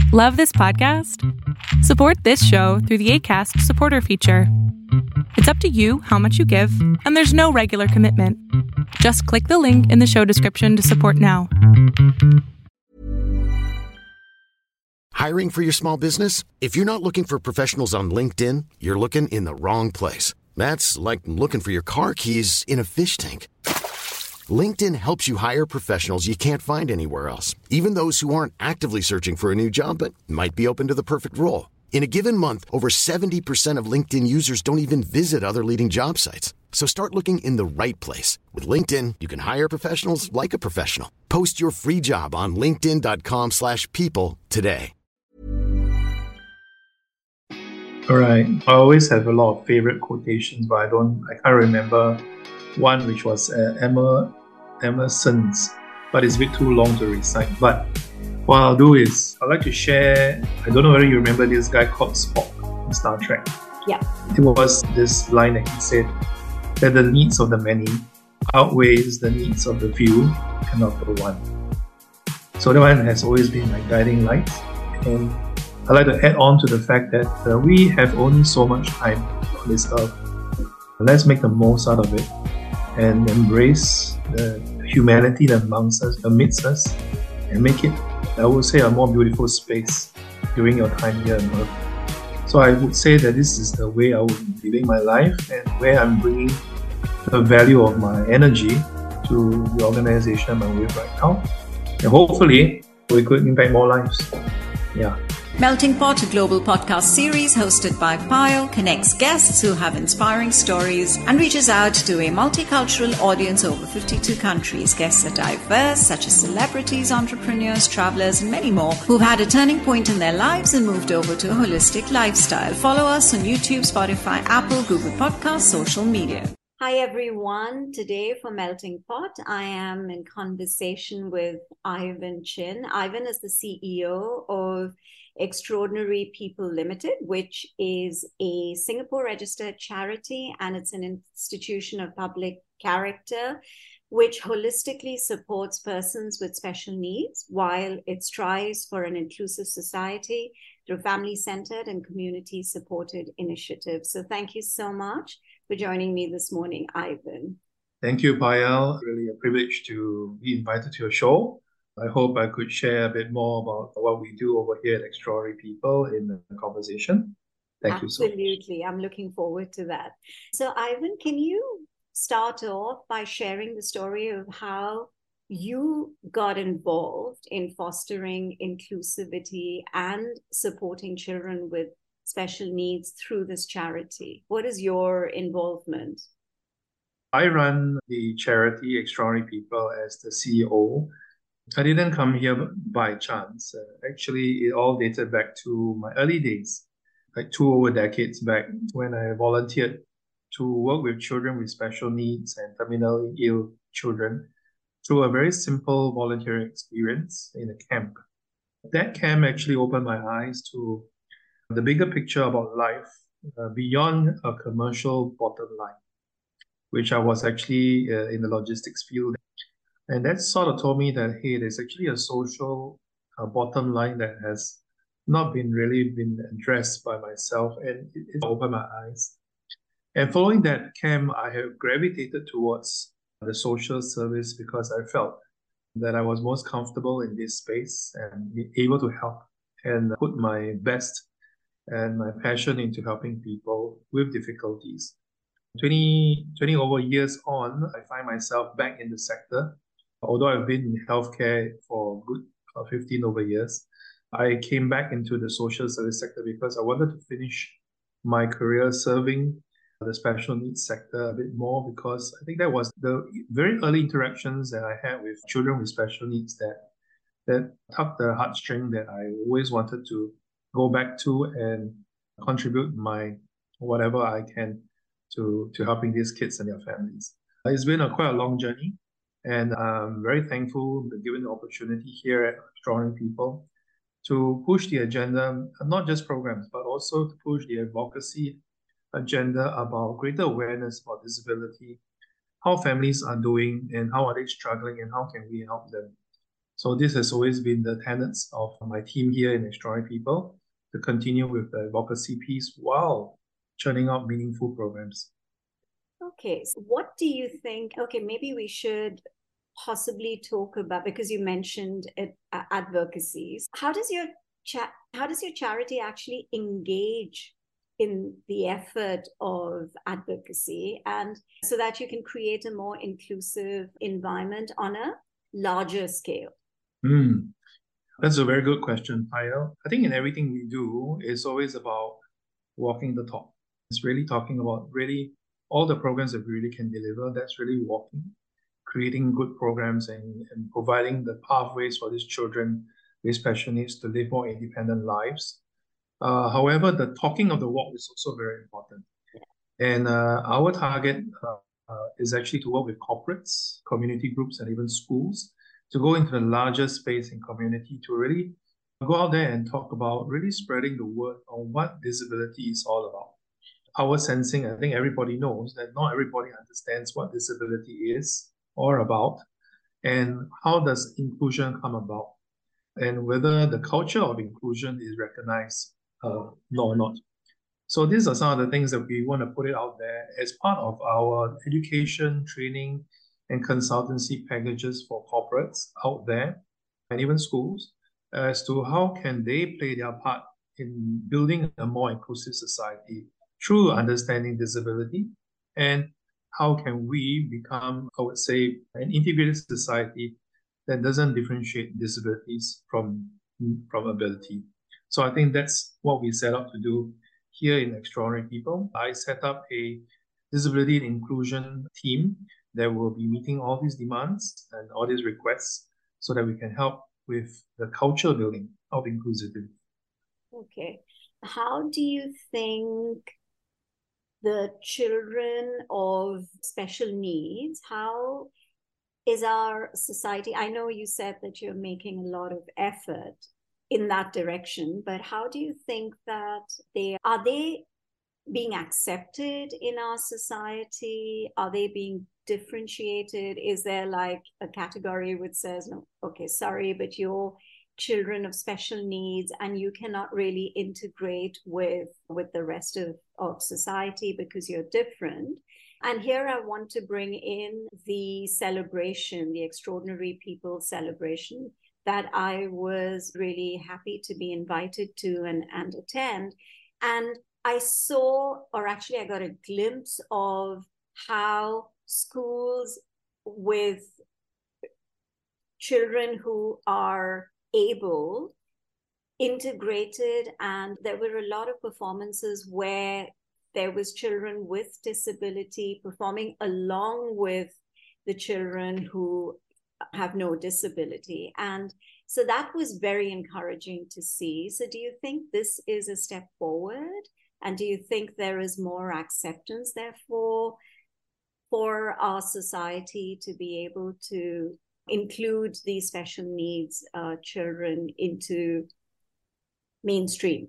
Love this podcast? Support this show through the Acast supporter feature. It's up to you how much you give, and there's no regular commitment. Just click the link in the show description to support now. Hiring for your small business? If you're not looking for professionals on LinkedIn, you're looking in the wrong place. That's like looking for your car keys in a fish tank. LinkedIn helps you hire professionals you can't find anywhere else, even those who aren't actively searching for a new job but might be open to the perfect role. In a given month, over 70% of LinkedIn users don't even visit other leading job sites. So start looking in the right place. With LinkedIn, you can hire professionals like a professional. Post your free job on linkedin.com/people today. All right. I always have a lot of favorite quotations, but I can't remember one which was Emerson's, but it's a bit too long to recite. But what I'll do is I'd like to share. I don't know whether you remember this guy called Spock in Star Trek. Yeah. It was this line that he said that the needs of the many outweighs the needs of the few and of the one. So that one has always been my guiding light, and I'd like to add on to the fact that we have only so much time on this earth. Let's make the most out of it and embrace the humanity that amidst us, and make it, I would say, a more beautiful space during your time here on earth. So I would say that this is the way I would be living my life, and where I'm bringing the value of my energy to the organization I'm with right now. And hopefully we could impact more lives. Yeah. Melting Pot, a global podcast series hosted by Payal, connects guests who have inspiring stories and reaches out to a multicultural audience over 52 countries. Guests are diverse, such as celebrities, entrepreneurs, travelers, and many more who've had a turning point in their lives and moved over to a holistic lifestyle. Follow us on YouTube, Spotify, Apple, Google Podcasts, social media. Hi everyone. Today for Melting Pot, I am in conversation with Ivan Chin. Ivan is the CEO of Extraordinary People Limited, which is a Singapore registered charity, and it's an institution of public character which holistically supports persons with special needs while it strives for an inclusive society through family-centered and community-supported initiatives. So thank you so much for joining me this morning, Ivan. Thank you, Payal. Really a privilege to be invited to your show. I hope I could share a bit more about what we do over here at Extraordinary People in the conversation. Thank you so much. Absolutely. I'm looking forward to that. So, Ivan, can you start off by sharing the story of how you got involved in fostering inclusivity and supporting children with special needs through this charity? What is your involvement? I run the charity Extraordinary People as the CEO. I didn't come here by chance. Actually, it all dated back to my early days, like over decades back, when I volunteered to work with children with special needs and terminally ill children through a very simple volunteering experience in a camp. That camp actually opened my eyes to the bigger picture about life beyond a commercial bottom line, which I was actually in the logistics field. And that sort of told me that, hey, there's actually a social bottom line that has not really been addressed by myself, and it opened my eyes. And following that camp, I have gravitated towards the social service because I felt that I was most comfortable in this space and be able to help and put my best and my passion into helping people with difficulties. 20 over years on, I find myself back in the sector. Although I've been in healthcare for good 15 over years, I came back into the social service sector because I wanted to finish my career serving the special needs sector a bit more, because I think that was the very early interactions that I had with children with special needs that tugged the heartstring that I always wanted to go back to and contribute my whatever I can to helping these kids and their families. It's been quite a long journey, and I'm very thankful to be given the opportunity here at Extraordinary People to push the agenda, not just programs, but also to push the advocacy agenda about greater awareness about disability, how families are doing and how are they struggling and how can we help them. So this has always been the tenets of my team here in Extraordinary People, to continue with the advocacy piece while churning out meaningful programs. Okay, so what do you think? Okay, maybe we should possibly talk about, because you mentioned advocacies. How does your charity actually engage in the effort of advocacy, and so that you can create a more inclusive environment on a larger scale? That's a very good question, Payal. I think in everything we do, it's always about walking the talk. It's really talking about really all the programs that we really can deliver. That's really walking, creating good programs and providing the pathways for these children with special needs to live more independent lives. However, the talking of the walk is also very important. And our target is actually to work with corporates, community groups, and even schools to go into the larger space in community to really go out there and talk about really spreading the word on what disability is all about. Our sensing, I think everybody knows that not everybody understands what disability is or about, and how does inclusion come about, and whether the culture of inclusion is recognized or not. So these are some of the things that we want to put it out there as part of our education, training, and consultancy packages for corporates out there, and even schools, as to how can they play their part in building a more inclusive society through understanding disability, and how can we become, I would say, an integrated society that doesn't differentiate disabilities from ability. So I think that's what we set out to do here in Extraordinary People. I set up a disability and inclusion team that will be meeting all these demands and all these requests so that we can help with the culture building of inclusivity. Okay. How do you think the children of special needs, how is our society? I know you said that you're making a lot of effort in that direction, but how do you think that are they being accepted in our society? Are they being differentiated? Is there like a category which says, no, okay, sorry, but you're children of special needs and you cannot really integrate with the rest of society because you're different? And here I want to bring in the celebration, the Extraordinary People celebration, that I was really happy to be invited to and attend. And I saw, or actually I got a glimpse of how schools with children who are able integrated, and there were a lot of performances where there was children with disability performing along with the children who have no disability. And so that was very encouraging to see. So do you think this is a step forward? And do you think there is more acceptance, therefore, for our society to be able to include these special needs children into mainstream?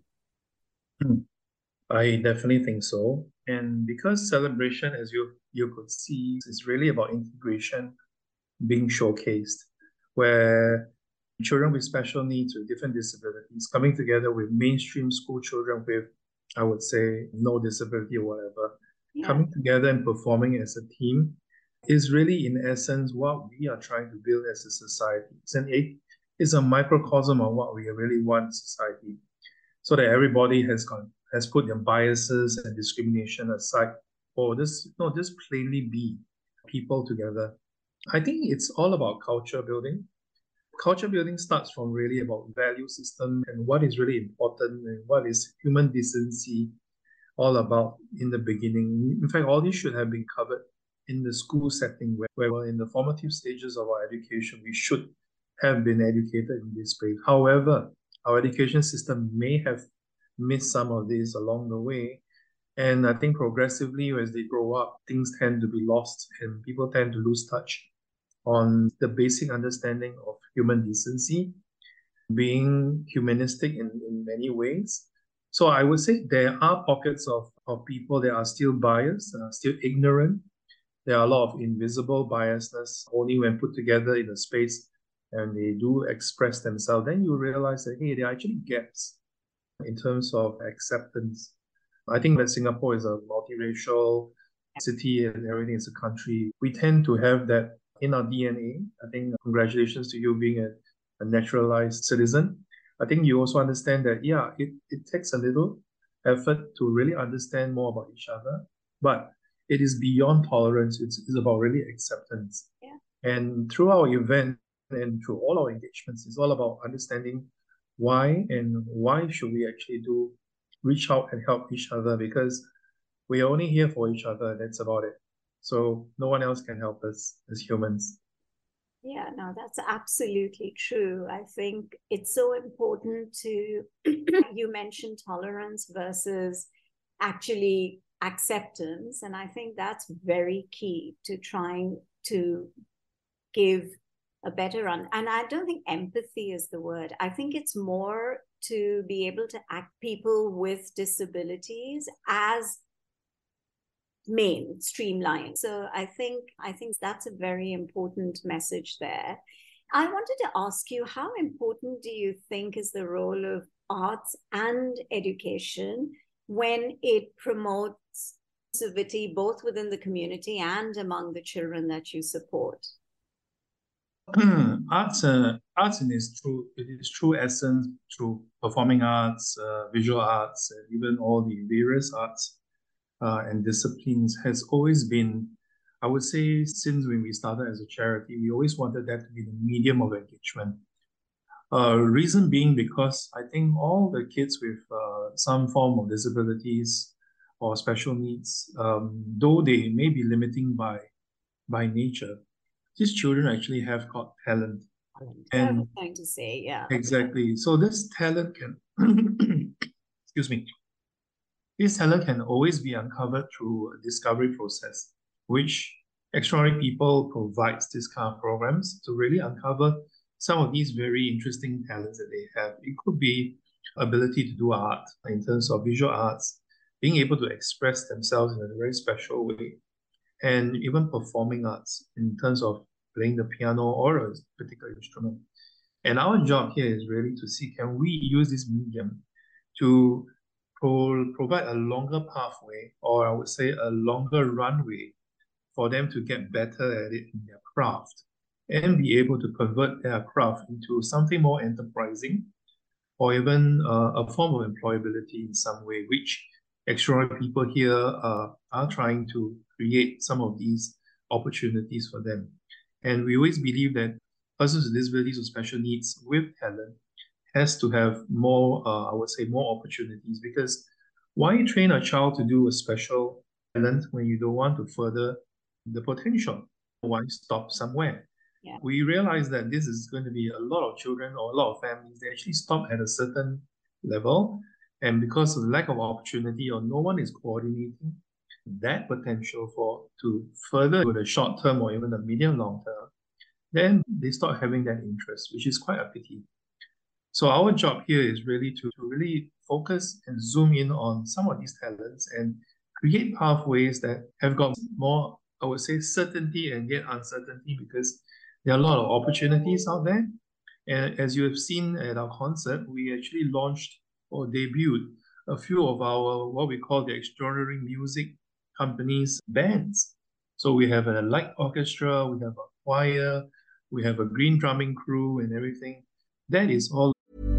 I definitely think so. And because celebration, as you could see, is really about integration being showcased, where children with special needs or different disabilities coming together with mainstream school children with, I would say, no disability or whatever, coming together and performing as a team is really, in essence, what we are trying to build as a society. It's a microcosm of what we really want in society, so that everybody has put their biases and discrimination aside, or just plainly be people together. I think it's all about culture building. Culture building starts from really about value system and what is really important and what is human decency all about in the beginning. In fact, all this should have been covered in the school setting where in the formative stages of our education, we should have been educated in this space. However, our education system may have missed some of this along the way. And I think progressively, as they grow up, things tend to be lost and people tend to lose touch on the basic understanding of human decency, being humanistic in many ways. So I would say there are pockets of people that are still biased, still ignorant. There are a lot of invisible biasness only when put together in a space and they do express themselves, then you realize that, hey, there are actually gaps in terms of acceptance. I think that Singapore is a multiracial city and everything is a country. We tend to have that in our DNA. I think congratulations to you being a naturalized citizen. I think you also understand that, yeah, it takes a little effort to really understand more about each other, but it is beyond tolerance. It's about really acceptance. Yeah. And through our event and through all our engagements, it's all about understanding why should we actually reach out and help each other, because we are only here for each other. That's about it. So no one else can help us as humans. Yeah, no, that's absolutely true. I think it's so important to, you mentioned tolerance versus actually acceptance. And I think that's very key to trying to give a better and I don't think empathy is the word. I think it's more to be able to act people with disabilities as streamlined. So I think that's a very important message there. I wanted to ask you, how important do you think is the role of arts and education when it promotes inclusivity both within the community and among the children that you support? Arts in its true essence, through performing arts, visual arts, even all the various arts and disciplines, has always been, I would say, since when we started as a charity, we always wanted that to be the medium of engagement. Reason being because I think all the kids with some form of disabilities or special needs, though they may be limiting by nature, these children actually have got talent. And I was going to say, yeah. Exactly. So this talent can, excuse me, this talent can always be uncovered through a discovery process, which Extraordinary People provides these kind of programs to really uncover some of these very interesting talents that they have. It could be ability to do art in terms of visual arts, being able to express themselves in a very special way, and even performing arts in terms of playing the piano or a particular instrument. And our job here is really to see, can we use this medium to provide a longer pathway, or I would say a longer runway, for them to get better at it in their craft and be able to convert their craft into something more enterprising, or even a form of employability in some way, which Extraordinary People here are trying to create some of these opportunities for them. And we always believe that persons with disabilities or special needs with talent has to have more, I would say, more opportunities, because why train a child to do a special talent when you don't want to further the potential? Why stop somewhere? Yeah. We realize that this is going to be a lot of children or a lot of families, they actually stop at a certain level, and because of the lack of opportunity or no one is coordinating that potential to further with the short term or even the medium long term, then they start having that interest, which is quite a pity. So our job here is really to really focus and zoom in on some of these talents and create pathways that have got more, I would say, certainty and yet uncertainty, because there are a lot of opportunities out there. And as you have seen at our concert, we actually launched or debuted a few of our, what we call the Extraordinary Music Company's bands. So we have a light orchestra, we have a choir, we have a green drumming crew and everything. That is all.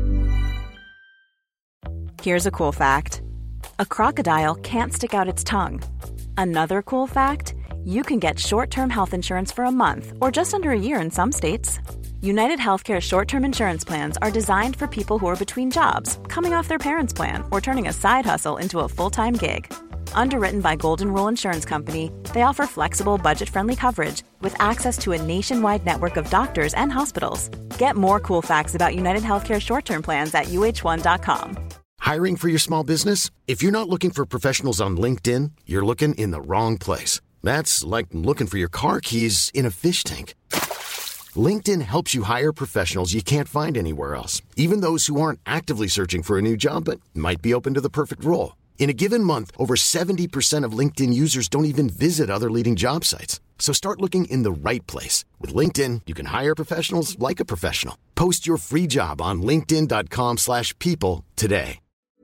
Here's a cool fact. A crocodile can't stick out its tongue. Another cool fact, you can get short-term health insurance for a month or just under a year in some states. United Healthcare short-term insurance plans are designed for people who are between jobs, coming off their parents' plan, or turning a side hustle into a full-time gig. Underwritten by Golden Rule Insurance Company, they offer flexible, budget-friendly coverage with access to a nationwide network of doctors and hospitals. Get more cool facts about United Healthcare short-term plans at uh1.com. Hiring for your small business? If you're not looking for professionals on LinkedIn, you're looking in the wrong place. That's like looking for your car keys in a fish tank. LinkedIn helps you hire professionals you can't find anywhere else, even those who aren't actively searching for a new job but might be open to the perfect role. In a given month, over 70% of LinkedIn users don't even visit other leading job sites. So start looking in the right place. With LinkedIn, you can hire professionals like a professional. Post your free job on linkedin.com/people today.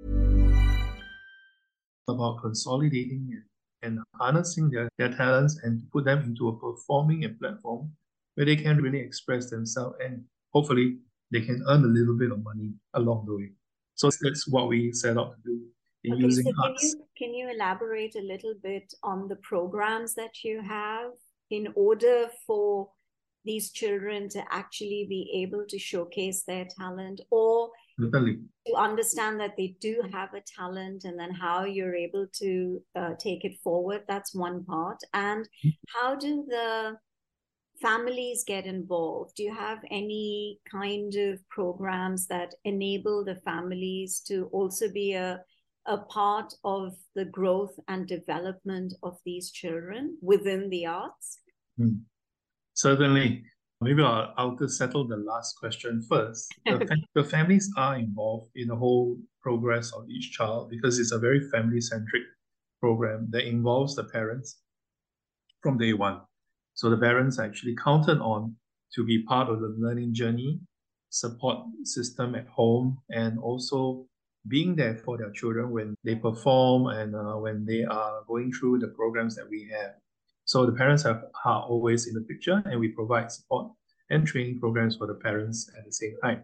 About consolidating and harnessing their talents and put them into a performing and platform where they can really express themselves and hopefully they can earn a little bit of money along the way. So that's what we set out to do in using arts. Can you elaborate a little bit on the programs that you have in order for these children to actually be able to showcase their talent, or Certainly. to understand that they do have a talent, and then how you're able to take it forward? That's one part. And how do the families get involved? Do you have any kind of programs that enable the families to also be a part of the growth and development of these children within the arts? Certainly. Maybe I'll just settle the last question first. The families are involved in the whole progress of each child because it's a very family-centric program that involves the parents from day one. So the parents are actually counted on to be part of the learning journey, support system at home, and also being there for their children when they perform and when they are going through the programs that we have. So the parents are always in the picture, and we provide support and training programs for the parents at the same time.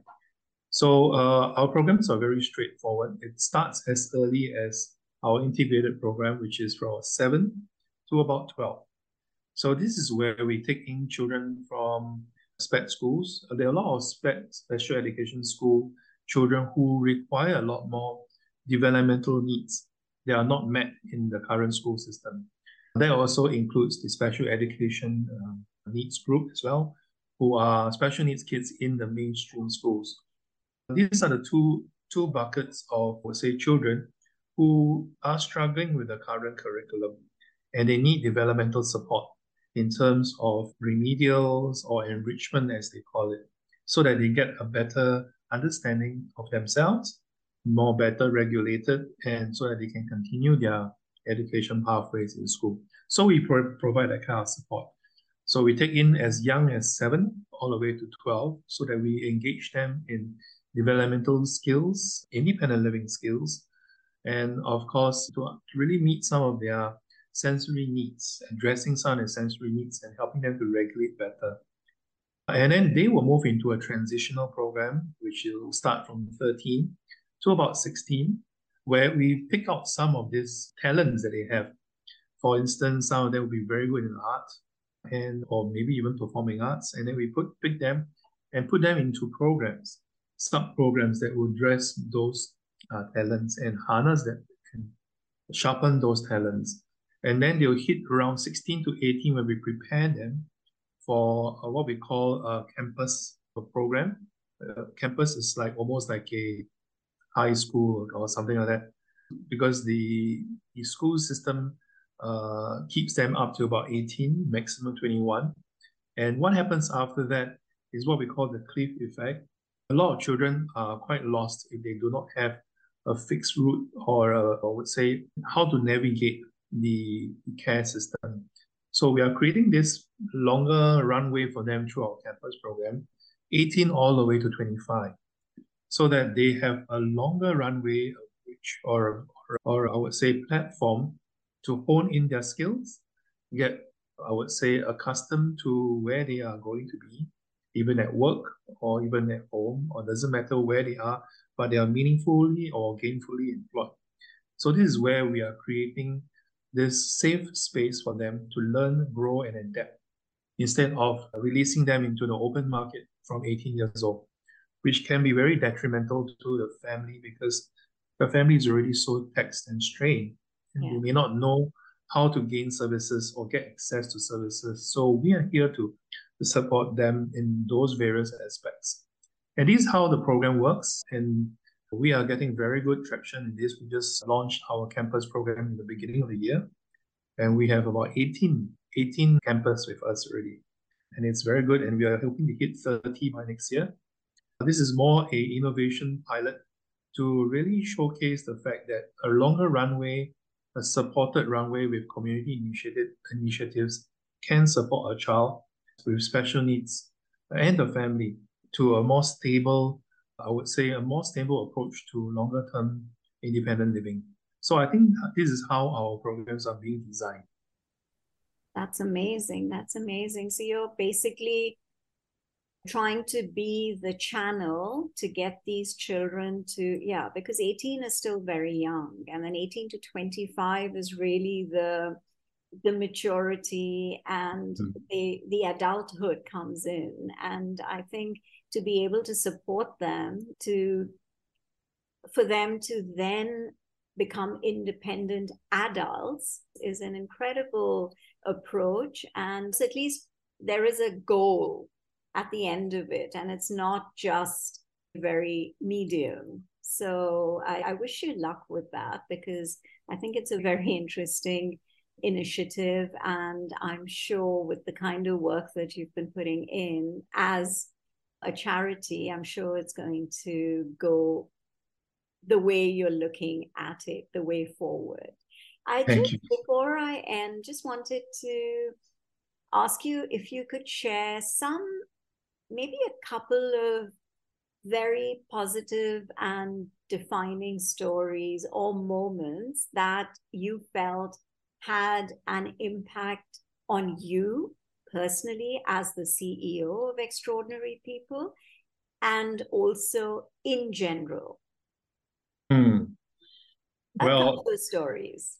So our programs are very straightforward. It starts as early as our integrated program, which is from 7 to about 12. So this is where we take in children from SPED schools. There are a lot of SPED, special education school children who require a lot more developmental needs. They are not met in the current school system. That also includes the special education needs group as well, who are special needs kids in the mainstream schools. These are the two buckets of, say, children who are struggling with the current curriculum, and they need developmental support in terms of remedials or enrichment, as they call it, so that they get a better understanding of themselves, more better regulated, and so that they can continue their education pathways in school. So we provide that kind of support. So we take in as young as 7 all the way to 12 so that we engage them in developmental skills, independent living skills, and of course to really meet some of their sensory needs, addressing some of their sensory needs and helping them to regulate better. And then they will move into a transitional program, which will start from 13 to about 16, where we pick out some of these talents that they have. For instance, some of them will be very good in art, or maybe even performing arts, and then we pick them and put them into programs, sub-programs that will address those talents and harness them and sharpen those talents. And then they'll hit around 16 to 18 when we prepare them for what we call a campus program. Campus is almost like a high school or something like that, because the school system keeps them up to about 18, maximum 21. And what happens after that is what we call the cliff effect. A lot of children are quite lost if they do not have a fixed route or I would say how to navigate the care system. So we are creating this longer runway for them through our campus program, 18 all the way to 25, so that they have a longer runway or I would say platform to hone in their skills, get, I would say, accustomed to where they are going to be, even at work or even at home, or doesn't matter where they are, but they are meaningfully or gainfully employed. So this is where we are creating this safe space for them to learn, grow, and adapt, instead of releasing them into the open market from 18 years old, which can be very detrimental to the family because the family is already so taxed and strained, and they may not know how to gain services or get access to services. So we are here to support them in those various aspects. And this is how the program works, and we are getting very good traction in this. We just launched our campus program in the beginning of the year, and we have about 18 campus with us already. And it's very good, and we are hoping to hit 30 by next year. This is more a innovation pilot to really showcase the fact that a longer runway, a supported runway with community initiatives can support a child with special needs and the family to a more stable, I would say, a more stable approach to longer term independent living. So I think this is how our programs are being designed. That's amazing. That's amazing. So you're basically trying to be the channel to get these children to, because 18 is still very young. And then 18 to 25 is really the maturity and the adulthood comes in. And I think to be able to support them, for them to then become independent adults is an incredible approach. And at least there is a goal at the end of it, and it's not just very medium. So I wish you luck with that, because I think it's a very interesting initiative, and I'm sure with the kind of work that you've been putting in as a charity, I'm sure it's going to go the way you're looking at it, the way forward. Before I end, just wanted to ask you if you could share maybe a couple of very positive and defining stories or moments that you felt had an impact on you personally as the CEO of Extraordinary People, and also in general. Well, a couple of stories.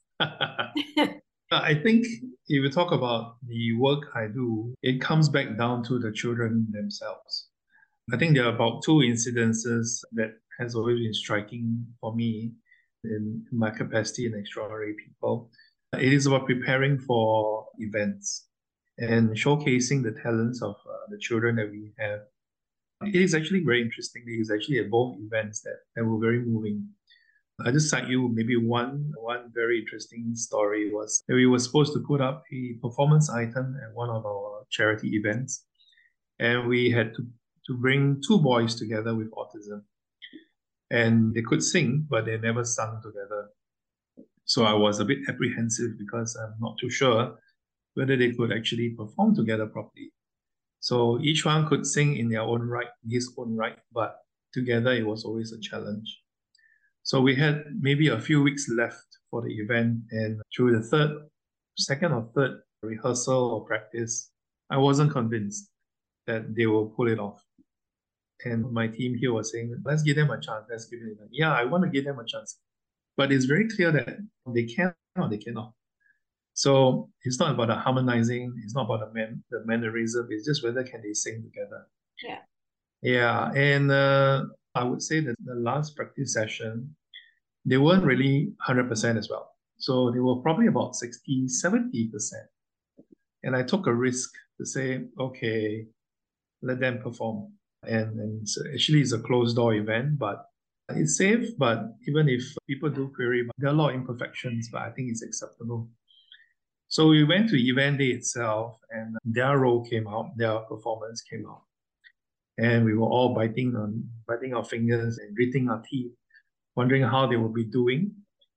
I think if you talk about the work I do, it comes back down to the children themselves. I think there are about two incidences that has always been striking for me in my capacity in Extraordinary People. It is about preparing for events and showcasing the talents of the children that we have. It is actually very interesting. It is actually at both events that were very moving. I'll just cite you maybe one very interesting story was that we were supposed to put up a performance item at one of our charity events. And we had to bring two boys together with autism. And they could sing, but they never sung together. So I was a bit apprehensive because I'm not too sure whether they could actually perform together properly. So each one could sing in their own right, his own right, but together it was always a challenge. So we had maybe a few weeks left for the event, and through the second or third rehearsal or practice, I wasn't convinced that they will pull it off. And my team here was saying, let's give them a chance, let's give them a chance. Yeah, I want to give them a chance. But it's very clear that they can or they cannot. So it's not about the harmonizing, it's not about the mannerism, it's just whether can they sing together. Yeah. Yeah, and I would say that the last practice session, they weren't really 100% as well. So they were probably about 60, 70%. And I took a risk to say, okay, let them perform. And so actually it's a closed door event, but it's safe. But even if people do query, there are a lot of imperfections, but I think it's acceptable. So we went to event day itself, and their role came out, their performance came out. And we were all biting our fingers and gritting our teeth, wondering how they would be doing.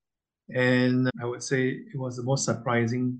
And I would say it was the most surprising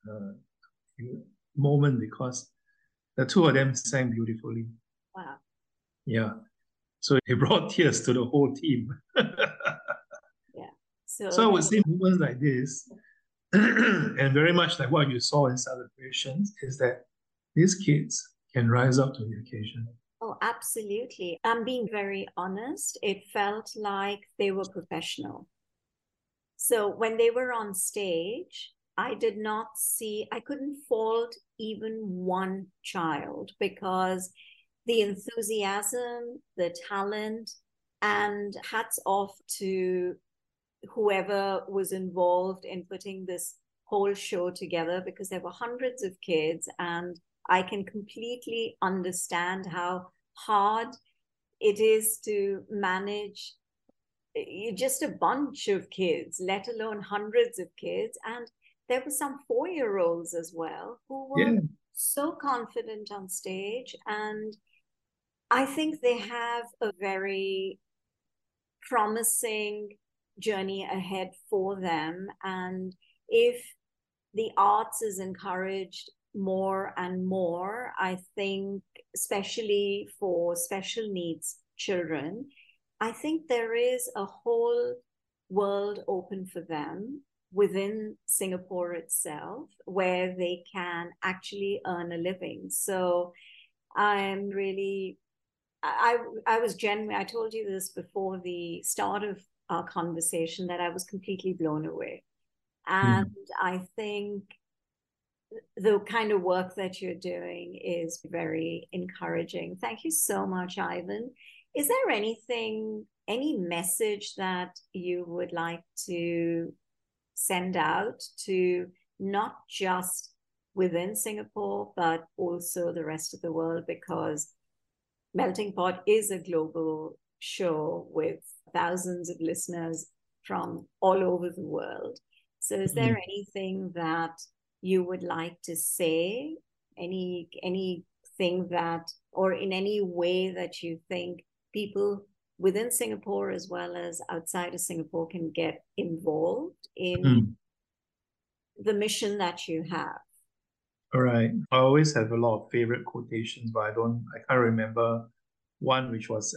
moment because the two of them sang beautifully. Wow. Yeah. So it brought tears to the whole team. Yeah. So I would say moments like this, and very much like what you saw in celebrations, is that these kids can rise up to the occasion. Oh, absolutely. I'm being very honest. It felt like they were professional. So when they were on stage, I couldn't fault even one child, because the enthusiasm, the talent, and hats off to whoever was involved in putting this whole show together, because there were hundreds of kids, and I can completely understand how hard it is to manage just a bunch of kids, let alone hundreds of kids. And there were some 4-year-olds as well who were so confident on stage. And I think they have a very promising journey ahead for them. And if the arts is encouraged more and more, I think, especially for special needs children, I think there is a whole world open for them within Singapore itself, where they can actually earn a living. So I'm really, I was genuinely, I told you this before the start of our conversation, that I was completely blown away. And I think the kind of work that you're doing is very encouraging. Thank you so much, Ivan. Is there anything, any message that you would like to send out to not just within Singapore, but also the rest of the world? Because Melting Pot is a global show with thousands of listeners from all over the world. So is there anything that you would like to say, anything that, or in any way that you think people within Singapore as well as outside of Singapore can get involved in the mission that you have? All right. I always have a lot of favorite quotations, but I can't remember one, which was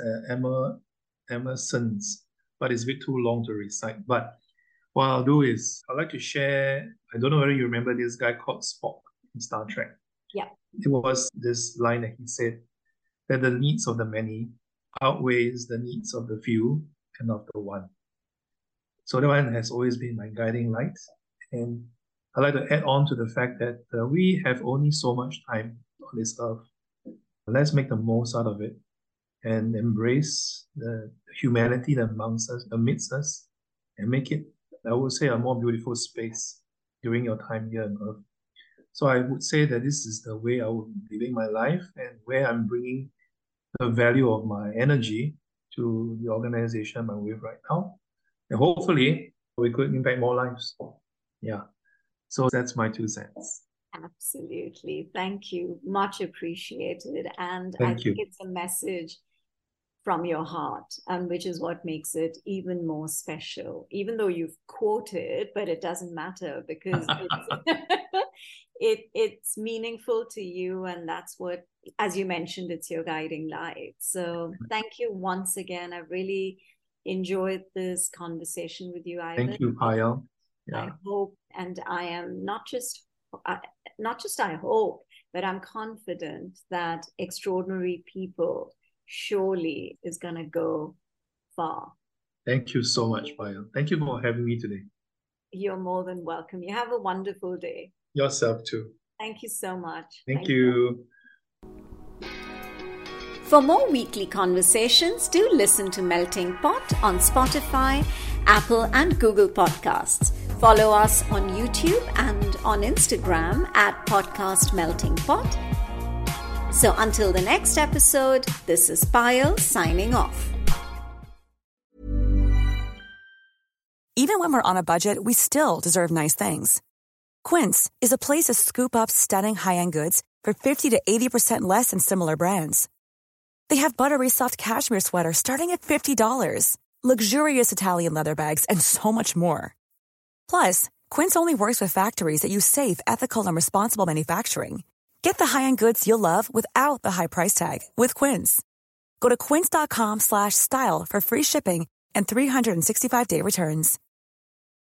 Emerson's, but it's a bit too long to recite. But what I'll do is I'd like to share, I don't know whether you remember this guy called Spock in Star Trek. Yeah. It was this line that he said, that the needs of the many outweighs the needs of the few and of the one. So that one has always been my guiding light. And I'd like to add on to the fact that we have only so much time on this earth. Let's make the most out of it and embrace the humanity that amidst us, and make it, I would say, a more beautiful space during your time here on earth. So I would say that this is the way I would be living my life, and where I'm bringing the value of my energy to the organization I'm with right now. And hopefully we could impact more lives. Yeah. So that's my 2 cents. Absolutely. Thank you. Much appreciated. And I think it's a message from your heart, and which is what makes it even more special, even though you've quoted, but it doesn't matter because it's meaningful to you. And that's what, as you mentioned, it's your guiding light. So thank you once again. I really enjoyed this conversation with you, Ivan. Thank you, Payal. Yeah. I hope, and I am not just I hope, but I'm confident that Extraordinary People surely is going to go far. Thank you so much, Payal. Thank you for having me today. You're more than welcome. You have a wonderful day. Yourself too. Thank you so much. Thank you. For more weekly conversations, do listen to Melting Pot on Spotify, Apple, and Google Podcasts. Follow us on YouTube and on Instagram at Podcast Melting Pot. So until the next episode, this is Payal signing off. Even when we're on a budget, we still deserve nice things. Quince is a place to scoop up stunning high-end goods for 50 to 80% less than similar brands. They have buttery soft cashmere sweaters starting at $50, luxurious Italian leather bags, and so much more. Plus, Quince only works with factories that use safe, ethical, and responsible manufacturing. Get the high-end goods you'll love without the high price tag with Quince. Go to quince.com/style for free shipping and 365-day returns.